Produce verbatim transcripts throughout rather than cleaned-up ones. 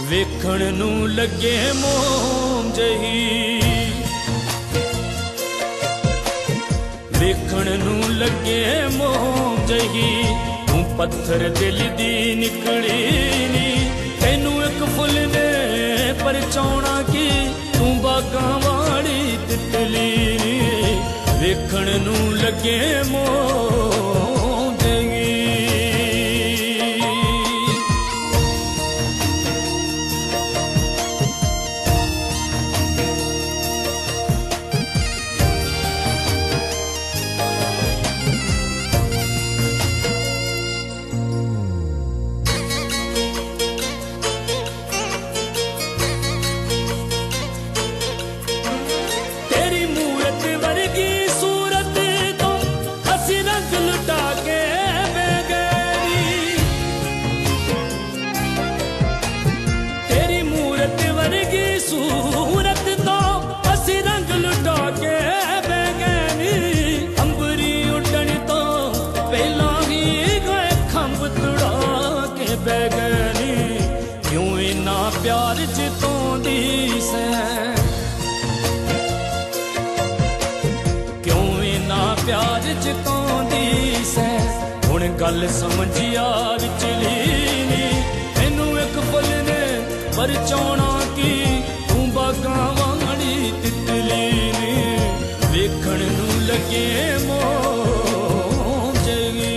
वेखण नू लगे मोम जही, वेखण नू लगे मोम जही। तू पत्थर दिल दी निकली नी, तैनू एक फुल ने परचाउणा की। तू बागां वाली तितली नी, वेखण नू लगे मोम जही। सूरत तो असी रंग लुटा के बैगनी, अंबरी उड़न तो पहला ही गए खंभ तुड़ा के बैगनी। क्यों इना प्यार जितोंदी सै, क्यों इना प्यार जितोंदी सै। हुण गल समझिया विचली नी, मैनू एक फुल ने परचाउणा की। तू बागां वाली तितली नी, वेखण नू लगे मोम जही।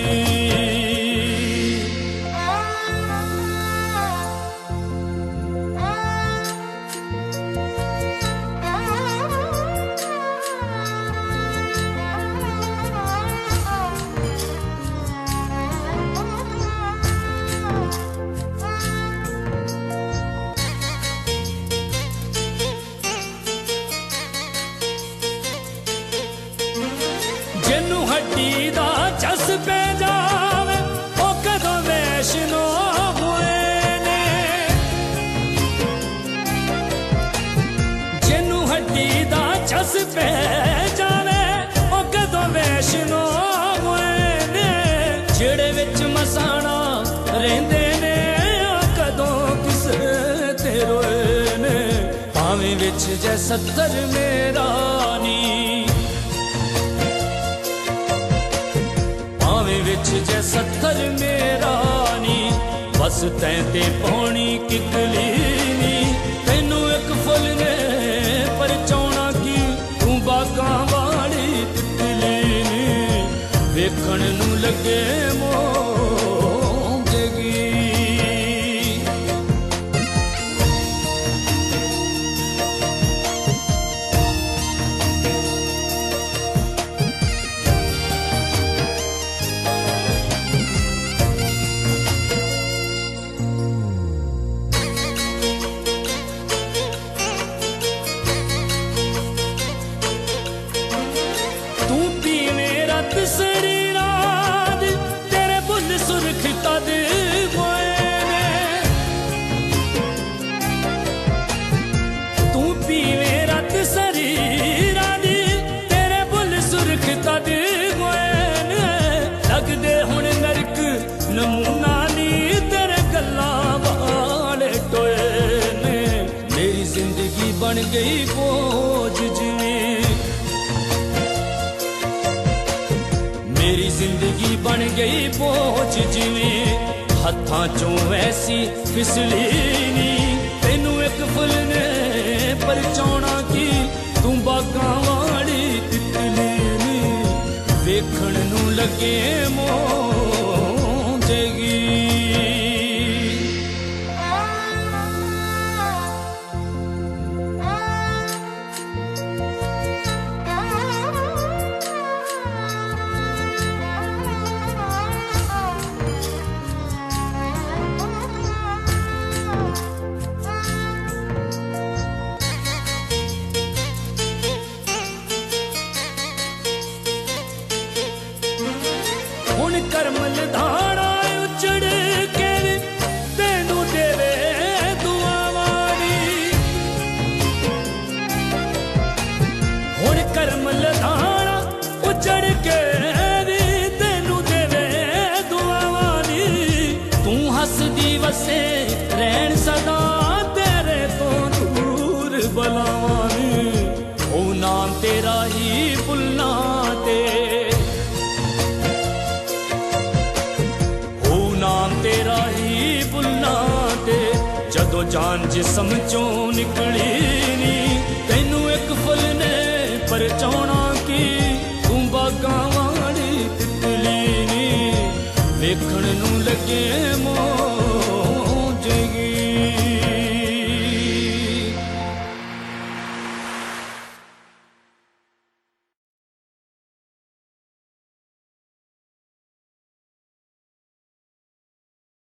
जिन्नू हड्डी दा चस पै जावे, ओ कदों वैष्णो होए ने। जिन्नू हड्डी दा चस पै जावे, ओ कदों वैष्णो होए ने। जेड़े विच मसाणा रहिंदे ने, ओ कदों किस ते रोए ने। भावें विच जै सत्तर मेरा नी, विच जै सत्तर मेरा नी। बस तैं ते पौनी किकली नी, तैनू एक फुल ने परचाउणा की। तू बागां वाली तितली नी, वेखण नू लगे मोम जही। शरीराद तेरे बुल सुरखता दे ने। तू पीवे रत शरीराद तेरे बुल सुरखता दे ने। लगदे हुण नरक नमूना नी, तेरे गल्लां वाले टोए ने। मेरी जिंदगी बन गई बोझ जिवें, मेरी जिंदगी बन गई बोझ जिवें। हत्थां चों ऐसी फिसली नी, तैनू एक फुल ने परचाउणा की। तू बागां वाली तितली नी, वेखण नू लगे मोम जही। हुण करमल धाणा उजड़ के तैनू देवे दुआवां नी। हुण करमल धाणा उजड़ के तैनू देवे दुआवां नी। तू हसदी वसे रहन सदा जान जिसम चों निकली नी तैनू एक फुल ने परचाउणा की तू बागां वाली तितली नी वेखण नूं लगे